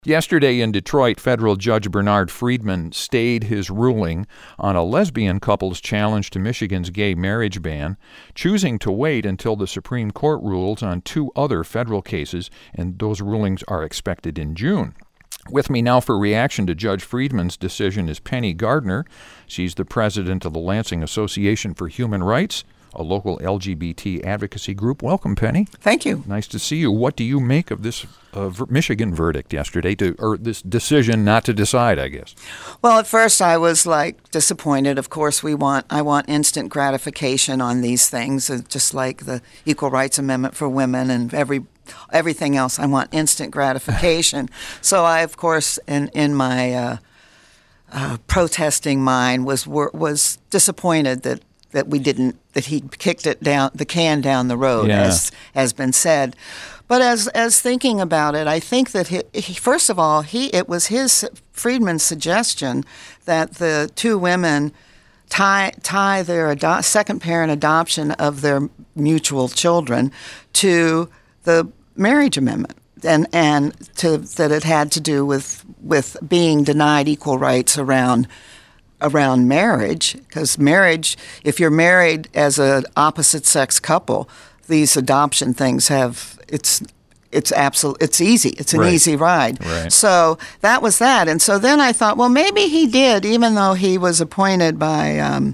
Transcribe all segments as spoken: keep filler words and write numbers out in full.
Yesterday in Detroit, federal judge Bernard Friedman stayed his ruling on a lesbian couple's challenge to Michigan's gay marriage ban, choosing to wait until the Supreme Court rules on two other federal cases, and those rulings are expected in June. With me now for reaction to Judge Friedman's decision is Penny Gardner. She's the president of the Lansing Association for Human Rights, a local L G B T advocacy group. Welcome, Penny. Thank you. Nice to see you. What do you make of this uh, v- Michigan verdict yesterday, to, or this decision not to decide, I guess? Well, at first I was like disappointed. Of course, we want I want instant gratification on these things, uh, just like the Equal Rights Amendment for women and every everything else. I want instant gratification. So I, of course, in in my uh, uh, protesting mind, was was disappointed that. that we didn't, that he kicked it down, the can down the road, yeah. as has been said. But as as thinking about it, I think that he, he, first of all, he it was his Friedman's suggestion that the two women tie tie their ado- second parent adoption of their mutual children to the marriage amendment, and and to that it had to do with with being denied equal rights around. around marriage, because marriage, if you're married as an opposite-sex couple, these adoption things have, it's it's absolute, it's easy. It's an right. easy ride. Right. So that was that. And so then I thought, well, maybe he did, even though he was appointed by um,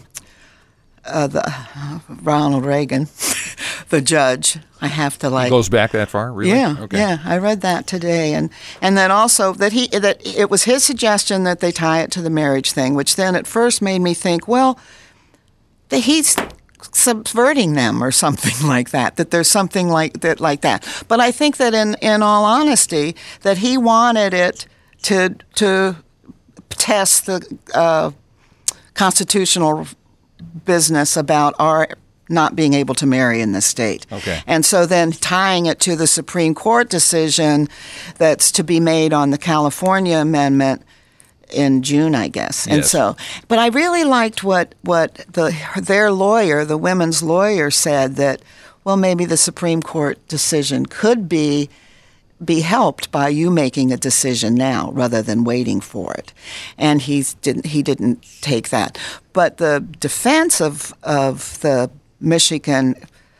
uh, the uh, Ronald Reagan, the judge. I have to like. It goes back that far, really? Yeah, okay. yeah. I read that today, and and then also that he that it was his suggestion that they tie it to the marriage thing, which then at first made me think, well, that he's subverting them or something like that. That there's something like that, like that. But I think that in in all honesty, that he wanted it to to test the uh, constitutional business about our not being able to marry in this state. Okay. And so then tying it to the Supreme Court decision that's to be made on the California amendment in June, I guess. And yes. so, but I really liked what, what the their lawyer, the women's lawyer, said, that, well, maybe the Supreme Court decision could be be helped by you making a decision now rather than waiting for it. And he didn't he didn't take that. But the defense of of the Michigan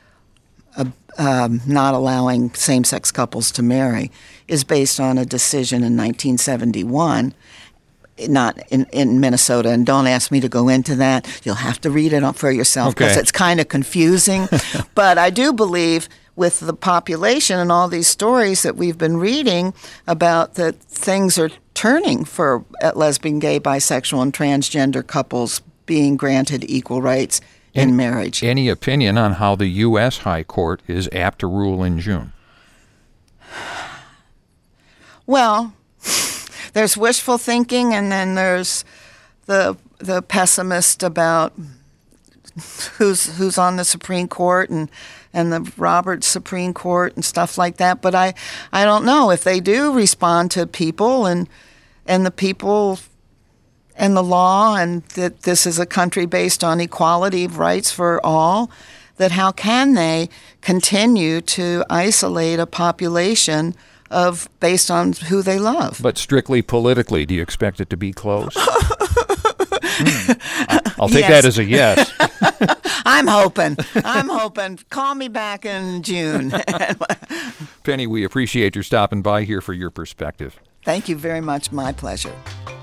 uh, um, not allowing same-sex couples to marry is based on a decision in nineteen seventy-one, not in, in Minnesota. And don't ask me to go into that. You'll have to read it for yourself because okay. it's kind of confusing. But I do believe with the population and all these stories that we've been reading about that things are turning for lesbian, gay, bisexual, and transgender couples being granted equal rights in marriage. Any opinion on how the U S High Court is apt to rule in June? Well, there's wishful thinking, and then there's the the pessimist about who's who's on the Supreme Court and and the Roberts Supreme Court and stuff like that. But I I don't know if they do respond to people and and the people and the law, and that this is a country based on equality of rights for all, that how can they continue to isolate a population of based on who they love? But strictly politically, do you expect it to be close? hmm. I'll take yes. that as a yes. I'm hoping. I'm hoping. Call me back in June. Penny, we appreciate your stopping by here for your perspective. Thank you very much. My pleasure.